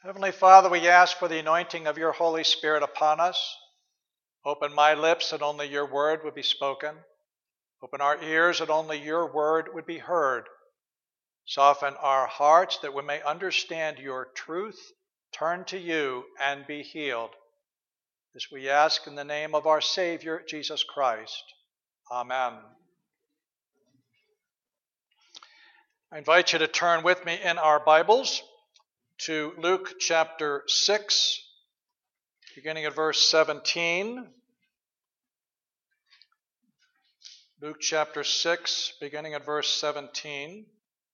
Heavenly Father, we ask for the anointing of your Holy Spirit upon us. Open my lips that only your word would be spoken. Open our ears that only your word would be heard. Soften our hearts that we may understand your truth, turn to you, and be healed. This we ask in the name of our Savior, Jesus Christ. Amen. I invite you to turn with me in our Bibles to Luke chapter 6, beginning at verse 17. Luke chapter 6, beginning at verse 17.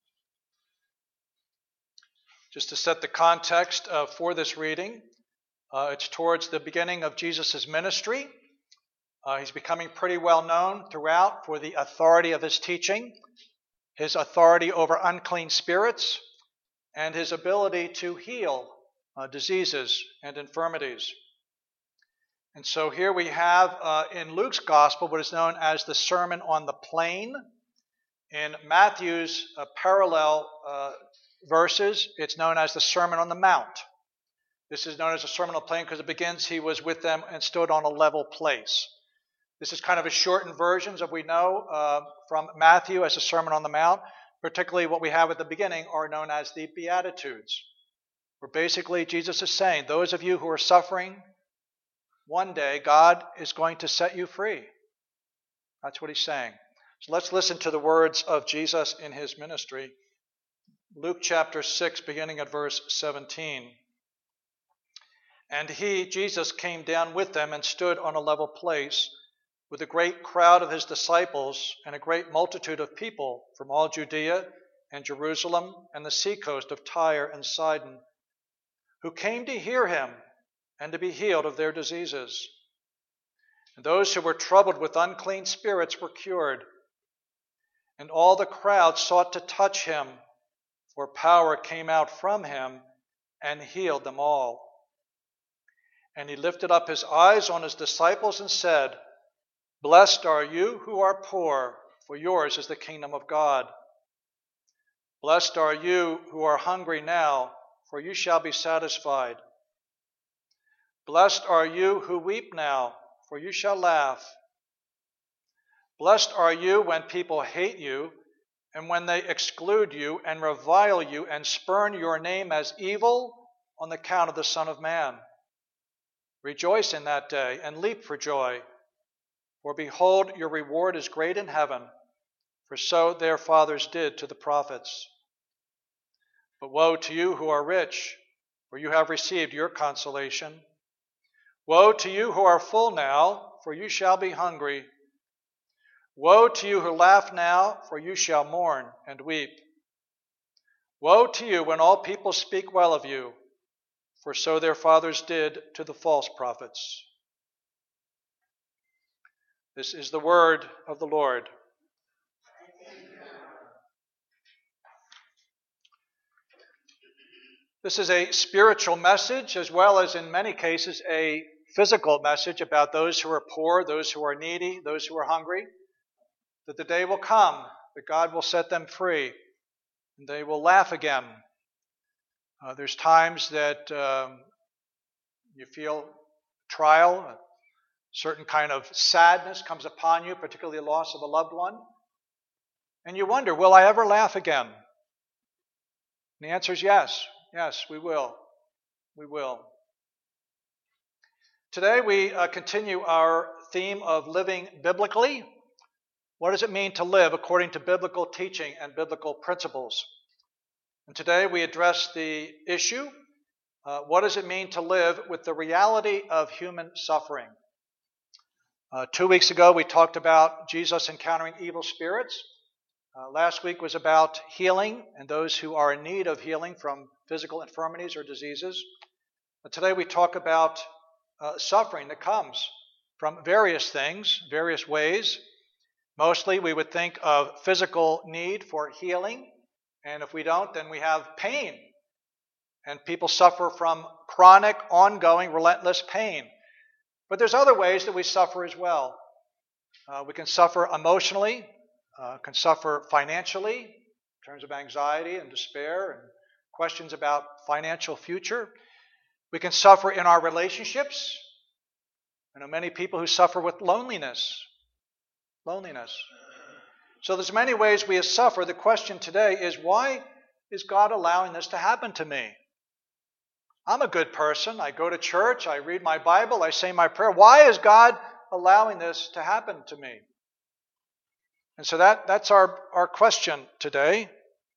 Just to set the context for this reading, it's towards the beginning of Jesus' ministry. He's becoming pretty well known throughout for the authority of his teaching, his authority over unclean spirits, and his ability to heal diseases and infirmities. And so here we have in Luke's gospel what is known as the Sermon on the Plain. In Matthew's parallel verses, it's known as the Sermon on the Mount. This is known as the Sermon on the Plain because it begins, he was with them and stood on a level place. This is kind of a shortened version, as we know, from Matthew as the Sermon on the Mount. Particularly what we have at the beginning are known as the Beatitudes, where basically Jesus is saying, those of you who are suffering, one day God is going to set you free. That's what he's saying. So let's listen to the words of Jesus in his ministry. Luke chapter 6, beginning at verse 17. And he, Jesus, came down with them and stood on a level place with a great crowd of his disciples and a great multitude of people from all Judea and Jerusalem and the seacoast of Tyre and Sidon, who came to hear him and to be healed of their diseases. And those who were troubled with unclean spirits were cured. And all the crowd sought to touch him, for power came out from him and healed them all. And he lifted up his eyes on his disciples and said, Blessed are you who are poor, for yours is the kingdom of God. Blessed are you who are hungry now, for you shall be satisfied. Blessed are you who weep now, for you shall laugh. Blessed are you when people hate you, and when they exclude you and revile you and spurn your name as evil on account of the Son of Man. Rejoice in that day and leap for joy. For behold, your reward is great in heaven, for so their fathers did to the prophets. But woe to you who are rich, for you have received your consolation. Woe to you who are full now, for you shall be hungry. Woe to you who laugh now, for you shall mourn and weep. Woe to you when all people speak well of you, for so their fathers did to the false prophets. This is the word of the Lord. This is a spiritual message, as well as in many cases a physical message about those who are poor, those who are needy, those who are hungry, that the day will come that God will set them free and they will laugh again. There's times that you feel trial, a certain kind of sadness comes upon you, particularly the loss of a loved one, and you wonder, will I ever laugh again? And the answer is yes. Yes, we will. We will. Today we continue our theme of living biblically. What does it mean to live according to biblical teaching and biblical principles? And today we address the issue, what does it mean to live with the reality of human suffering? 2 weeks ago we talked about Jesus encountering evil spirits. Last week was about healing and those who are in need of healing from physical infirmities or diseases. Today we talk about suffering that comes from various things, various ways. Mostly we would think of physical need for healing, and if we don't, then we have pain. And people suffer from chronic, ongoing, relentless pain. But there's other ways that we suffer as well. We can suffer emotionally, can suffer financially, in terms of anxiety and despair and questions about financial future. We can suffer in our relationships. I know many people who suffer with loneliness. So there's many ways we suffer. The question today is, why is God allowing this to happen to me? I'm a good person. I go to church. I read my Bible. I say my prayer. Why is God allowing this to happen to me? And so that's our question today,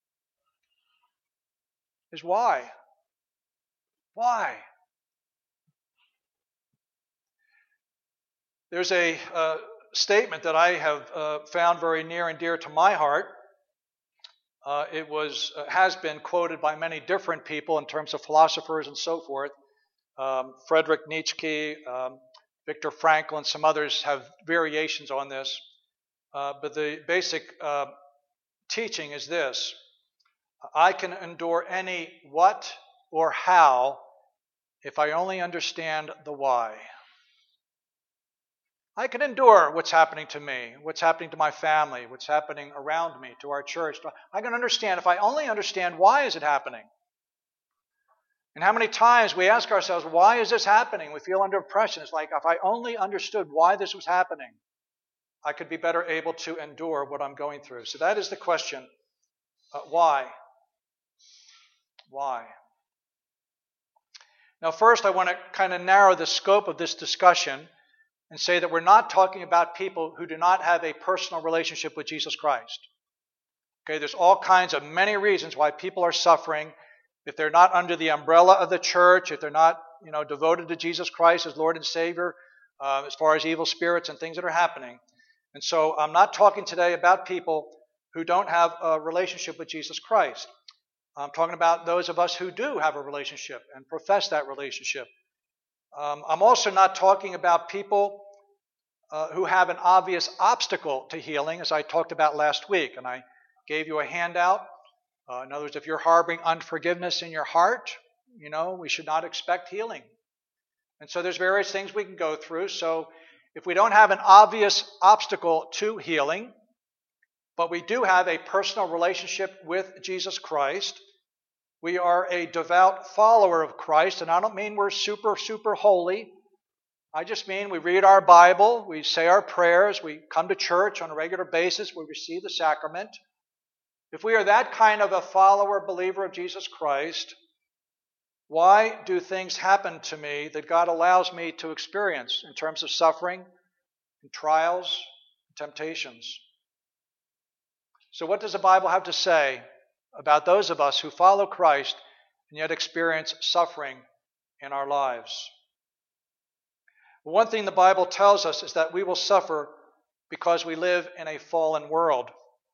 is why? Why? There's a statement that I have found very near and dear to my heart. It has been quoted by many different people in terms of philosophers and so forth. Friedrich Nietzsche, Viktor Frankl, and some others have variations on this. But the basic teaching is this: I can endure any what or how if I only understand the why. I can endure what's happening to me, what's happening to my family, what's happening around me, to our church. I can understand if I only understand why is it happening. And how many times we ask ourselves, why is this happening? We feel under oppression. It's like, if I only understood why this was happening, I could be better able to endure what I'm going through. So that is the question. Why? Why? Now first I want to kind of narrow the scope of this discussion and say that we're not talking about people who do not have a personal relationship with Jesus Christ. Okay, there's all kinds of many reasons why people are suffering if they're not under the umbrella of the church, if they're not, devoted to Jesus Christ as Lord and Savior, as far as evil spirits and things that are happening. And so I'm not talking today about people who don't have a relationship with Jesus Christ. I'm talking about those of us who do have a relationship and profess that relationship. I'm also not talking about people who have an obvious obstacle to healing, as I talked about last week. And I gave you a handout. In other words, if you're harboring unforgiveness in your heart, we should not expect healing. And so there's various things we can go through. So if we don't have an obvious obstacle to healing, but we do have a personal relationship with Jesus Christ, we are a devout follower of Christ, and I don't mean we're super, super holy. I just mean we read our Bible, we say our prayers, we come to church on a regular basis, we receive the sacrament. If we are that kind of a follower, believer of Jesus Christ, why do things happen to me that God allows me to experience in terms of suffering, and trials, and temptations? So what does the Bible have to say about those of us who follow Christ and yet experience suffering in our lives? One thing the Bible tells us is that we will suffer because we live in a fallen world.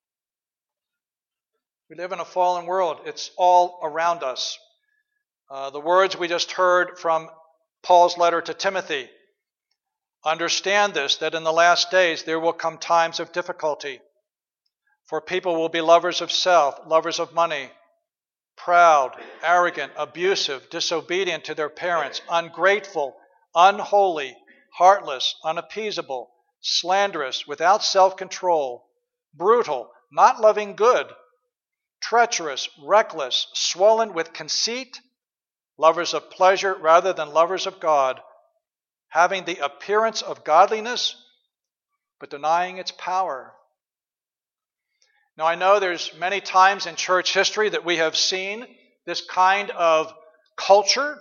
We live in a fallen world. It's all around us. The words we just heard from Paul's letter to Timothy: understand this, that in the last days there will come times of difficulty. For people will be lovers of self, lovers of money, proud, arrogant, abusive, disobedient to their parents, ungrateful, unholy, heartless, unappeasable, slanderous, without self-control, brutal, not loving good, treacherous, reckless, swollen with conceit, lovers of pleasure rather than lovers of God, having the appearance of godliness, but denying its power. Now, I know there's many times in church history that we have seen this kind of culture,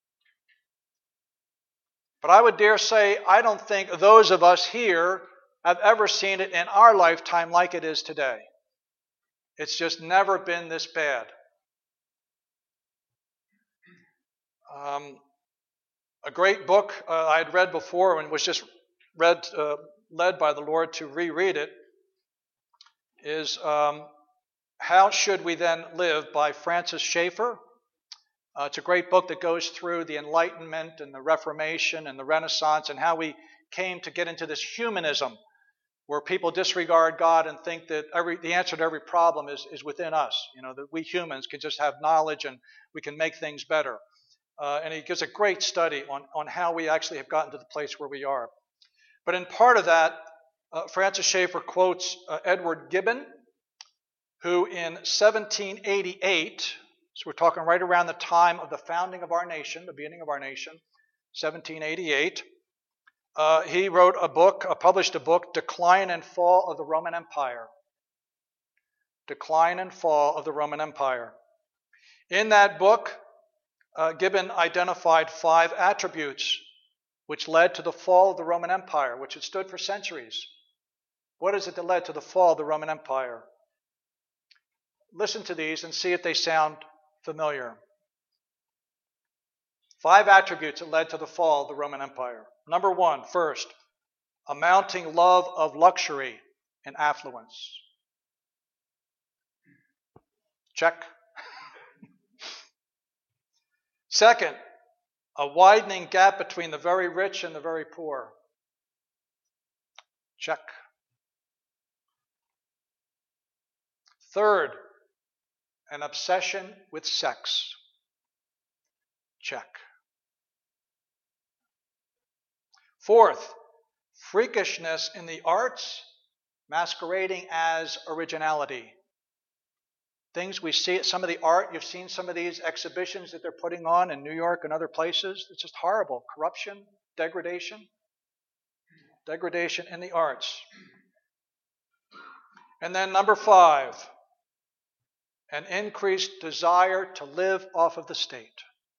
but I would dare say I don't think those of us here have ever seen it in our lifetime like it is today. It's just never been this bad. A great book I had read before and was just led by the Lord to reread it is How Should We Then Live by Francis Schaeffer. It's a great book that goes through the Enlightenment and the Reformation and the Renaissance and how we came to get into this humanism where people disregard God and think that the answer to every problem is within us. That we humans can just have knowledge and we can make things better. And he gives a great study on how we actually have gotten to the place where we are. But in part of that, Francis Schaeffer quotes Edward Gibbon, who in 1788 So we're talking right around the time of the founding of our nation, the beginning of our nation, 1788. He wrote a book, published a book, Decline and Fall of the Roman Empire. Decline and Fall of the Roman Empire. In that book, Gibbon identified 5 attributes which led to the fall of the Roman Empire, which had stood for centuries. What is it that led to the fall of the Roman Empire? Listen to these and see if they sound familiar. 5 attributes that led to the fall of the Roman Empire. Number 1, first, a mounting love of luxury and affluence. Check. Second, a widening gap between the very rich and the very poor. Check. Third, an obsession with sex. Check. Fourth, freakishness in the arts masquerading as originality. Things we see, some of the art, you've seen some of these exhibitions that they're putting on in New York and other places. It's just horrible. Corruption, degradation in the arts. And then number 5, an increased desire to live off of the state.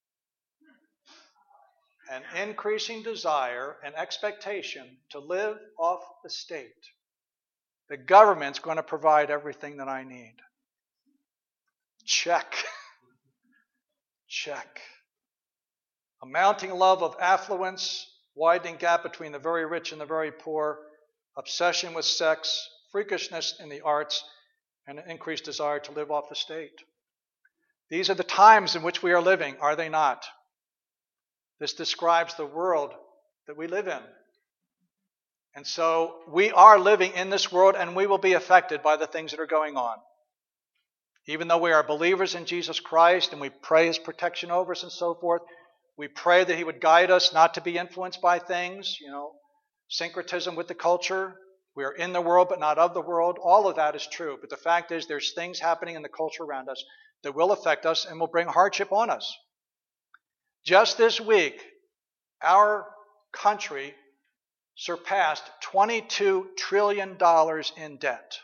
An increasing desire and expectation to live off the state. The government's going to provide everything that I need. Check. Check. A mounting love of affluence, widening gap between the very rich and the very poor, obsession with sex, freakishness in the arts, and an increased desire to live off the state. These are the times in which we are living, are they not? This describes the world that we live in. And so we are living in this world, and we will be affected by the things that are going on. Even though we are believers in Jesus Christ and we pray His protection over us and so forth, we pray that He would guide us not to be influenced by things, syncretism with the culture. We are in the world but not of the world. All of that is true. But the fact is there's things happening in the culture around us that will affect us and will bring hardship on us. Just this week, our country surpassed $22 trillion in debt.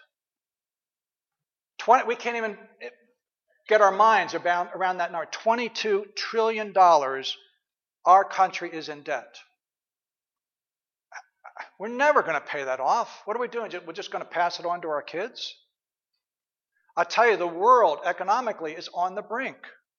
We can't even get our minds around that number. $22 trillion our country is in debt. We're never going to pay that off. What are we doing? We're just going to pass it on to our kids? I tell you, the world economically is on the brink.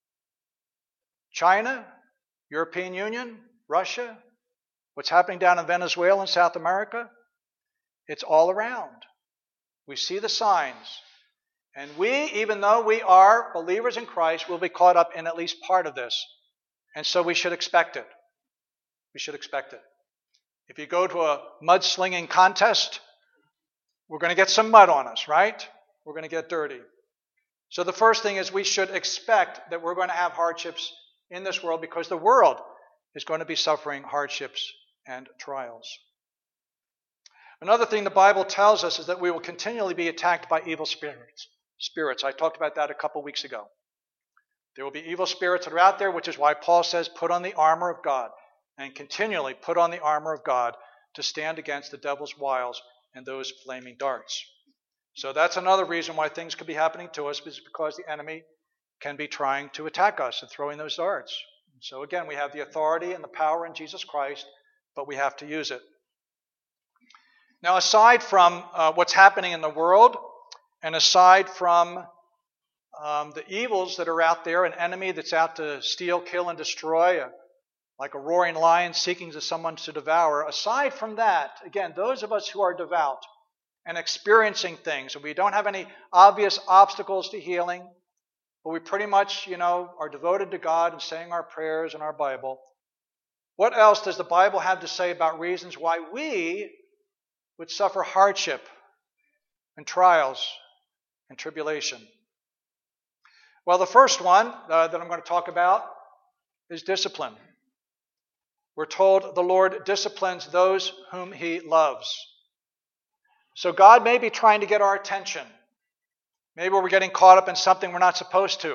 China, European Union, Russia, what's happening down in Venezuela and South America, it's all around. We see the signs. And we, even though we are believers in Christ, will be caught up in at least part of this. And so we should expect it. We should expect it. If you go to a mudslinging contest, we're going to get some mud on us, right? We're going to get dirty. So the first thing is we should expect that we're going to have hardships in this world because the world is going to be suffering hardships and trials. Another thing the Bible tells us is that we will continually be attacked by evil spirits. I talked about that a couple weeks ago. There will be evil spirits that are out there, which is why Paul says, put on the armor of God, and continually put on the armor of God to stand against the devil's wiles and those flaming darts. So that's another reason why things could be happening to us, is because the enemy can be trying to attack us and throwing those darts. So again, we have the authority and the power in Jesus Christ, but we have to use it. Now, aside from what's happening in the world, and aside from the evils that are out there, an enemy that's out to steal, kill, and destroy, like a roaring lion seeking someone to devour, aside from that, again, those of us who are devout and experiencing things, and we don't have any obvious obstacles to healing, but we pretty much, are devoted to God and saying our prayers and our Bible, what else does the Bible have to say about reasons why we would suffer hardship and trials and tribulation? Well, the first one that I'm going to talk about is discipline. We're told the Lord disciplines those whom He loves. So God may be trying to get our attention. Maybe we're getting caught up in something we're not supposed to.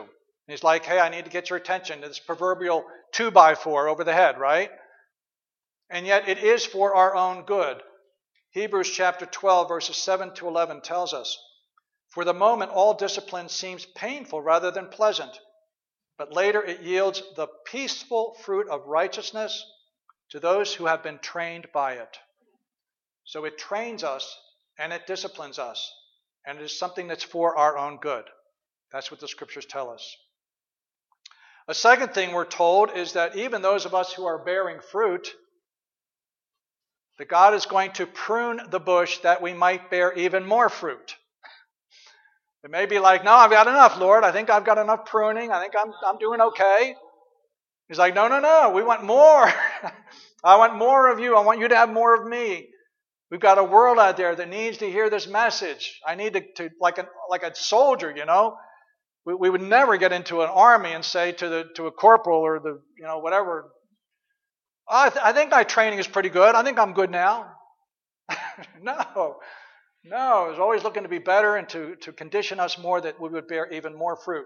he's like, hey, I need to get your attention to this proverbial 2x4 over the head, right? And yet it is for our own good. Hebrews chapter 12, verses 7 to 11 tells us, for the moment all discipline seems painful rather than pleasant, but later it yields the peaceful fruit of righteousness to those who have been trained by it. So it trains us and it disciplines us, and it is something that's for our own good. That's what the scriptures tell us. A second thing we're told is that even those of us who are bearing fruit, that God is going to prune the bush that we might bear even more fruit. It may be like, no, I've got enough, Lord. I think I've got enough pruning. I think I'm doing okay. He's like, no. We want more. I want more of you. I want you to have more of me. We've got a world out there that needs to hear this message. I need to like a soldier, you know. We would never get into an army and say to a corporal or the whatever, I think my training is pretty good. I think I'm good now. No. It's always looking to be better and to condition us more that we would bear even more fruit.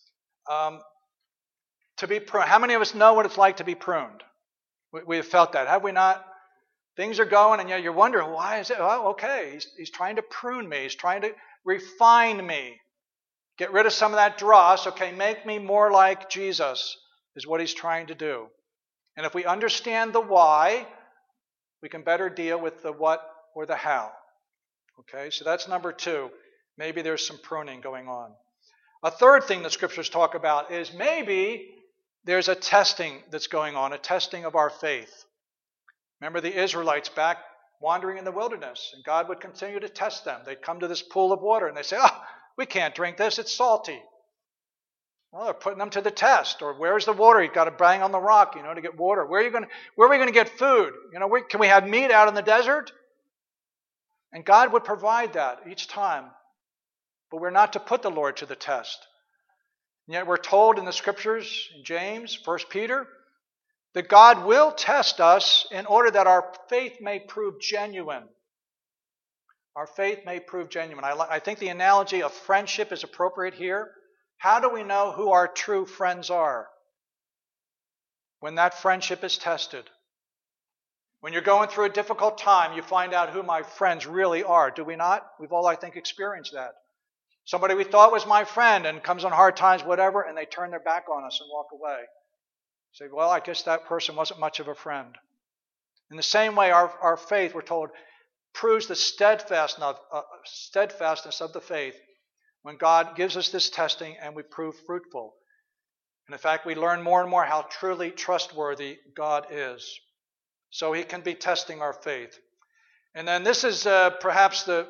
To be pruned. How many of us know what it's like to be pruned? We have felt that, have we not? Things are going, and yet you're wondering, why is it? Oh, okay, he's trying to prune me. He's trying to refine me. Get rid of some of that dross. Okay, make me more like Jesus is what he's trying to do. And if we understand the why, we can better deal with the what or the how. Okay, so that's number 2. Maybe there's some pruning going on. A third thing the scriptures talk about is maybe there's a testing that's going on, a testing of our faith. Remember the Israelites back wandering in the wilderness, and God would continue to test them. They'd come to this pool of water, and they'd say, we can't drink this, it's salty. Well, they're putting them to the test. Or where's the water? You've got to bang on the rock, to get water. Where are we going to get food? Can we have meat out in the desert? And God would provide that each time. But we're not to put the Lord to the test. And yet we're told in the scriptures, in James, 1 Peter, that God will test us in order that our faith may prove genuine. Our faith may prove genuine. I think the analogy of friendship is appropriate here. How do we know who our true friends are? When that friendship is tested. When you're going through a difficult time, you find out who my friends really are. Do we not? We've all, I think, experienced that. Somebody we thought was my friend and comes on hard times, whatever, and they turn their back on us and walk away. Say, well, I guess that person wasn't much of a friend. In the same way, our faith, we're told, proves the steadfastness of the faith when God gives us this testing and we prove fruitful. And in fact, we learn more and more how truly trustworthy God is. So he can be testing our faith. And then this is perhaps the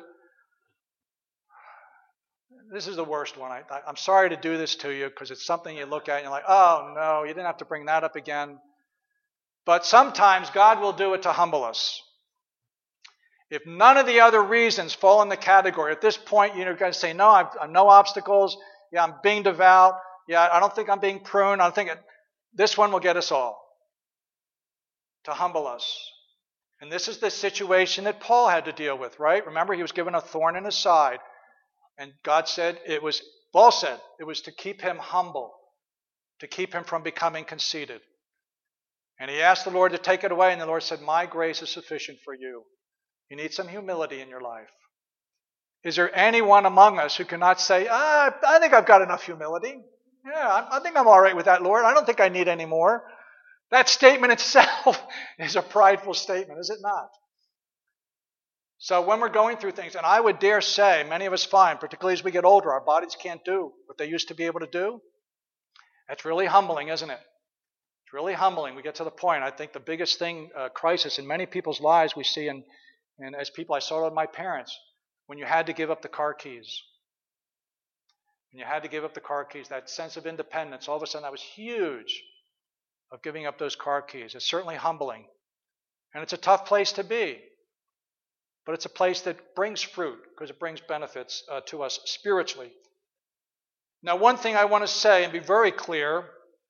worst one. I'm sorry to do this to you because it's something you look at and you're like, oh no, you didn't have to bring that up again. But sometimes God will do it to humble us. If none of the other reasons fall in the category, at this point you're going to say, no, I've no obstacles. Yeah, I'm being devout. Yeah, I don't think I'm being pruned. I think this one will get us all. To humble us. And this is the situation that Paul had to deal with, right? Remember, he was given a thorn in his side. And God said Paul said it was to keep him humble, to keep him from becoming conceited. And he asked the Lord to take it away, and the Lord said, my grace is sufficient for you. You need some humility in your life. Is there anyone among us who cannot say, I think I've got enough humility. Yeah, I think I'm all right with that, Lord. I don't think I need any more. That statement itself is a prideful statement, is it not? So when we're going through things, and I would dare say, many of us find, particularly as we get older, our bodies can't do what they used to be able to do. That's really humbling, isn't it? It's really humbling. We get to the point, I think the biggest thing, crisis in many people's lives we see, and as people, I saw it with my parents, when you had to give up the car keys. When you had to give up the car keys, that sense of independence, all of a sudden that was huge. Of giving up those car keys. It's certainly humbling. And it's a tough place to be. But it's a place that brings fruit because it brings benefits to us spiritually. Now, one thing I want to say and be very clear.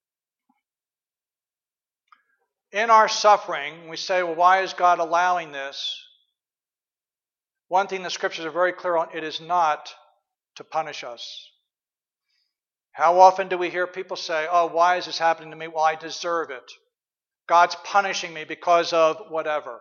In our suffering, we say, well, why is God allowing this? One thing the scriptures are very clear on, it is not to punish us. How often do we hear people say, oh, why is this happening to me? Well, I deserve it. God's punishing me because of whatever.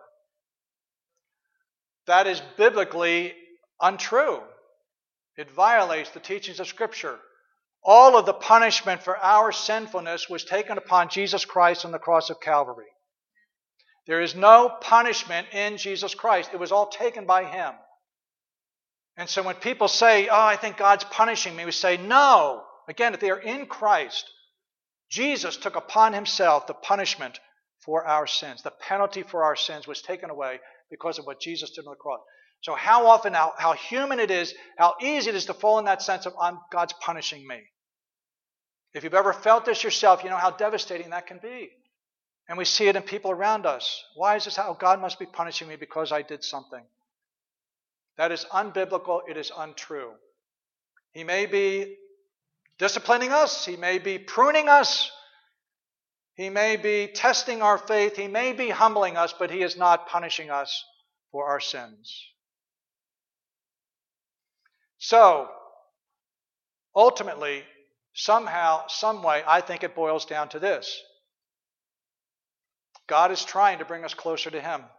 That is biblically untrue. It violates the teachings of Scripture. All of the punishment for our sinfulness was taken upon Jesus Christ on the cross of Calvary. There is no punishment in Jesus Christ. It was all taken by Him. And so when people say, oh, I think God's punishing me, we say, no. Again, if they are in Christ, Jesus took upon Himself the punishment for our sins. The penalty for our sins was taken away because of what Jesus did on the cross. So how often, how human it is, how easy it is to fall in that sense of God's punishing me. If you've ever felt this yourself, you know how devastating that can be. And we see it in people around us. Why is this how God must be punishing me because I did something? That is unbiblical. It is untrue. He may be disciplining us. He may be pruning us. He may be testing our faith. He may be humbling us, but He is not punishing us for our sins. So, ultimately, somehow, some way, I think it boils down to this. God is trying to bring us closer to Him.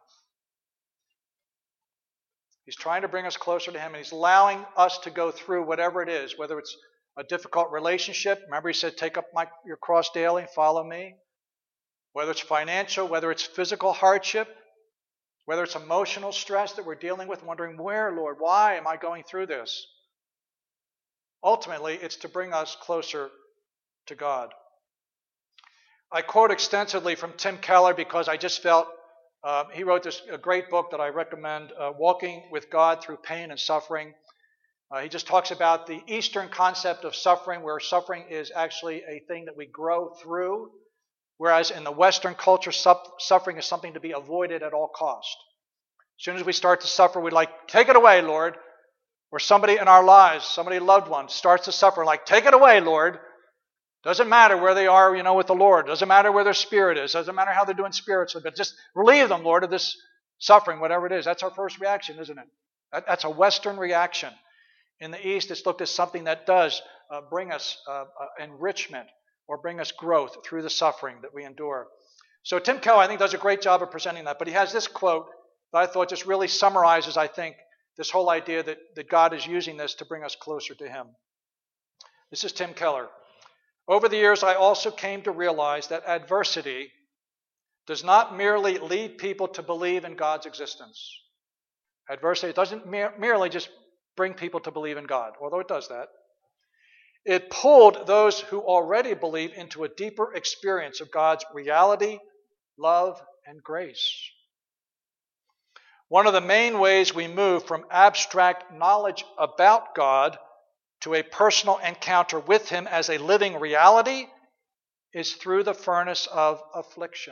He's trying to bring us closer to Him, and He's allowing us to go through whatever it is, whether it's a difficult relationship. Remember He said, take up your cross daily and follow me. Whether it's financial, whether it's physical hardship, whether it's emotional stress that we're dealing with, wondering, where, Lord, why am I going through this? Ultimately, it's to bring us closer to God. I quote extensively from Tim Keller because I just felt he wrote a great book that I recommend, Walking with God Through Pain and Suffering. He just talks about the Eastern concept of suffering, where suffering is actually a thing that we grow through, whereas in the Western culture, suffering is something to be avoided at all cost. As soon as we start to suffer, we're like, take it away, Lord. Or somebody in our lives, somebody loved one, starts to suffer, like, take it away, Lord. Doesn't matter where they are, with the Lord. Doesn't matter where their spirit is. Doesn't matter how they're doing spiritually, but just relieve them, Lord, of this suffering, whatever it is. That's our first reaction, isn't it? That's a Western reaction. In the East, it's looked at something that does bring us enrichment or bring us growth through the suffering that we endure. So Tim Keller, I think, does a great job of presenting that. But he has this quote that I thought just really summarizes, I think, this whole idea that God is using this to bring us closer to Him. This is Tim Keller. Over the years, I also came to realize that adversity does not merely lead people to believe in God's existence. Adversity doesn't merely just bring people to believe in God, although it does that. It pulled those who already believe into a deeper experience of God's reality, love, and grace. One of the main ways we move from abstract knowledge about God to a personal encounter with Him as a living reality is through the furnace of affliction.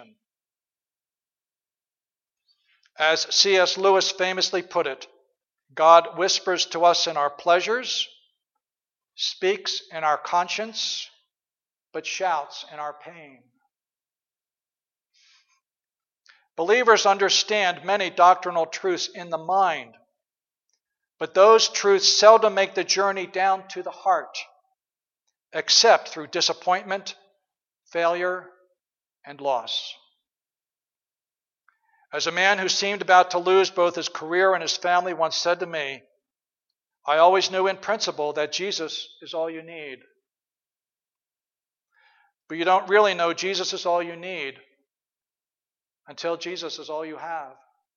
As C.S. Lewis famously put it, God whispers to us in our pleasures, speaks in our conscience, but shouts in our pain. Believers understand many doctrinal truths in the mind, but those truths seldom make the journey down to the heart, except through disappointment, failure, and loss. As a man who seemed about to lose both his career and his family once said to me, I always knew in principle that Jesus is all you need. But you don't really know Jesus is all you need until Jesus is all you have.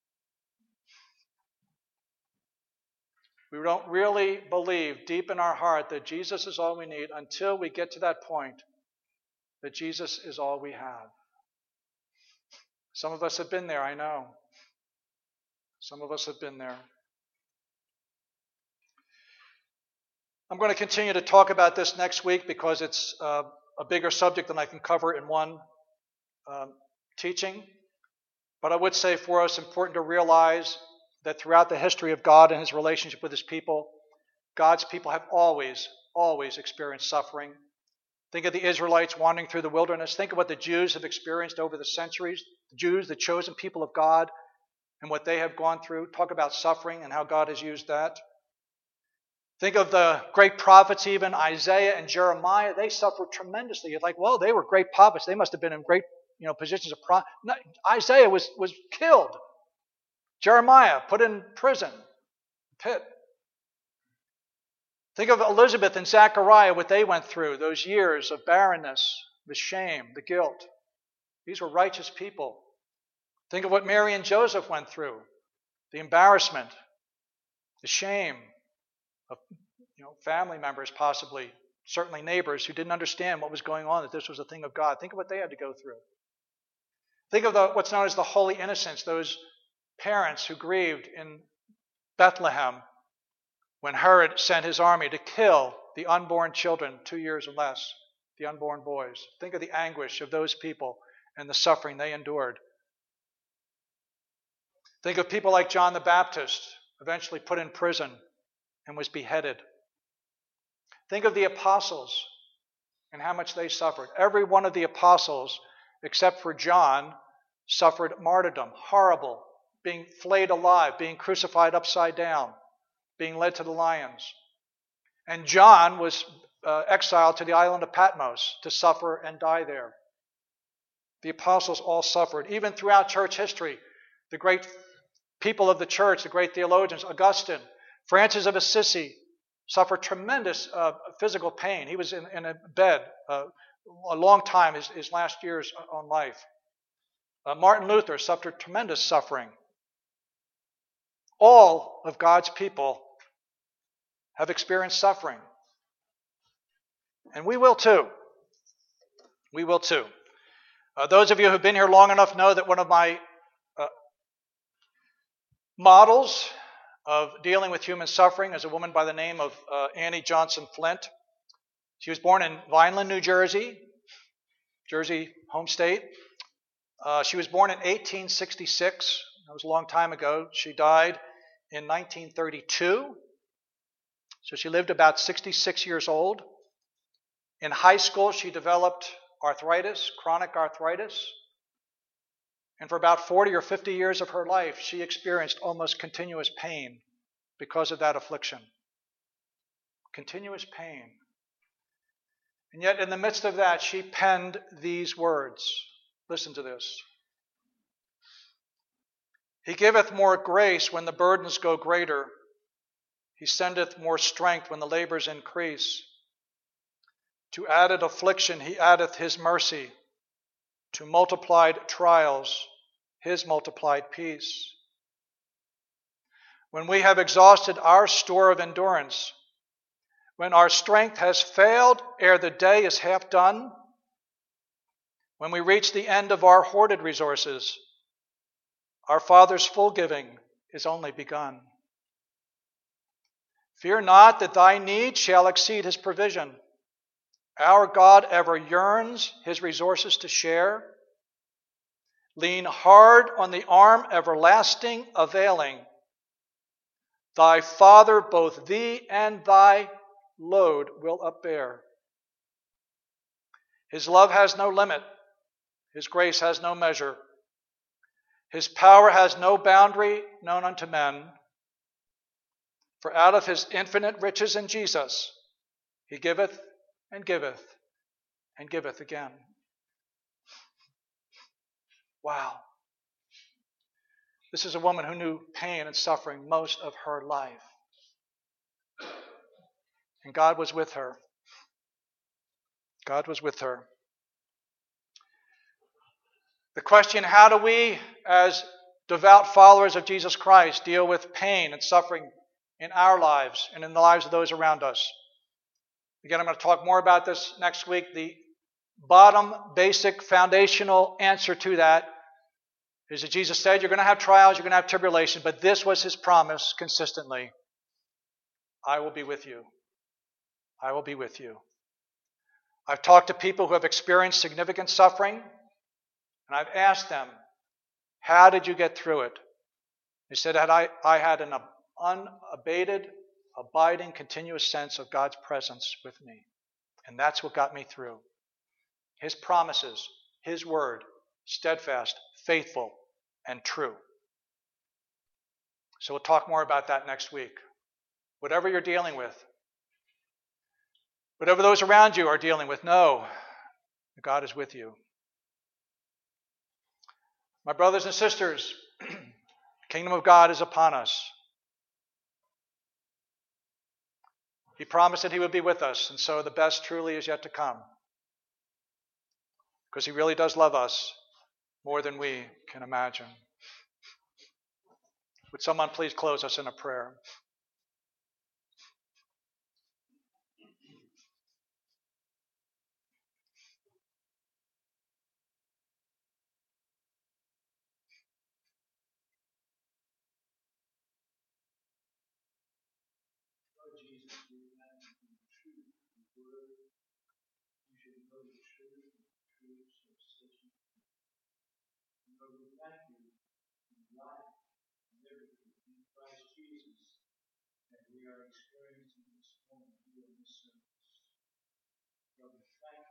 We don't really believe deep in our heart that Jesus is all we need until we get to that point that Jesus is all we have. Some of us have been there, I know. Some of us have been there. I'm going to continue to talk about this next week because it's a bigger subject than I can cover in one teaching. But I would say for us, important to realize that throughout the history of God and His relationship with His people, God's people have always experienced suffering. Think of the Israelites wandering through the wilderness. Think of what the Jews have experienced over the centuries. The Jews, the chosen people of God, and what they have gone through. Talk about suffering and how God has used that. Think of the great prophets, even Isaiah and Jeremiah. They suffered tremendously. You're like, well, they were great prophets. They must have been in great positions of prophet. No, Isaiah was killed. Jeremiah put in prison, pit. Think of Elizabeth and Zechariah, what they went through, those years of barrenness, the shame, the guilt. These were righteous people. Think of what Mary and Joseph went through, the embarrassment, the shame of family members, possibly, certainly neighbors who didn't understand what was going on, that this was a thing of God. Think of what they had to go through. Think of what's known as the Holy Innocents, those parents who grieved in Bethlehem when Herod sent his army to kill the unborn children, 2 years or less, the unborn boys. Think of the anguish of those people and the suffering they endured. Think of people like John the Baptist, eventually put in prison and was beheaded. Think of the apostles and how much they suffered. Every one of the apostles, except for John, suffered martyrdom, horrible, being flayed alive, being crucified upside down, being led to the lions. And John was exiled to the island of Patmos to suffer and die there. The apostles all suffered. Even throughout church history, the great people of the church, the great theologians, Augustine, Francis of Assisi, suffered tremendous physical pain. He was in a bed a long time, his last years on life. Martin Luther suffered tremendous suffering. All of God's people have experienced suffering. And we will too. We will too. Those of you who have been here long enough know that one of my models of dealing with human suffering is a woman by the name of Annie Johnson Flint. She was born in Vineland, New Jersey, Jersey home state. She was born in 1866. That was a long time ago. She died in 1932. So she lived about 66 years old. In high school, she developed arthritis, chronic arthritis. And for about 40 or 50 years of her life, she experienced almost continuous pain because of that affliction. Continuous pain. And yet, in the midst of that, she penned these words. Listen to this. He giveth more grace when the burdens go greater. He sendeth more strength when the labors increase. To added affliction, he addeth his mercy. To multiplied trials, his multiplied peace. When we have exhausted our store of endurance, when our strength has failed ere the day is half done, when we reach the end of our hoarded resources, our Father's full giving is only begun. Fear not that thy need shall exceed his provision. Our God ever yearns his resources to share. Lean hard on the arm everlasting availing. Thy Father both thee and thy load will upbear. His love has no limit. His grace has no measure. His power has no boundary known unto men. For out of his infinite riches in Jesus, he giveth and giveth and giveth again. Wow. This is a woman who knew pain and suffering most of her life. And God was with her. God was with her. The question, how do we, as devout followers of Jesus Christ, deal with pain and suffering in our lives and in the lives of those around us? Again, I'm going to talk more about this next week. The bottom, basic, foundational answer to that is that Jesus said, you're going to have trials, you're going to have tribulation, but this was his promise consistently. I will be with you. I will be with you. I've talked to people who have experienced significant suffering, and I've asked them, how did you get through it? They said, I had an unabated, abiding, continuous sense of God's presence with me. And that's what got me through. His promises, his word, steadfast, faithful, and true. So we'll talk more about that next week. Whatever you're dealing with, Whatever those around you are dealing with, know that God is with you. My brothers and sisters, the kingdom of God is upon us. He promised that he would be with us, and so the best truly is yet to come. Because he really does love us more than we can imagine. Would someone please close us in a prayer?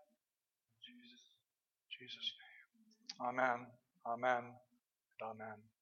Jesus' name. Amen. Amen. Amen.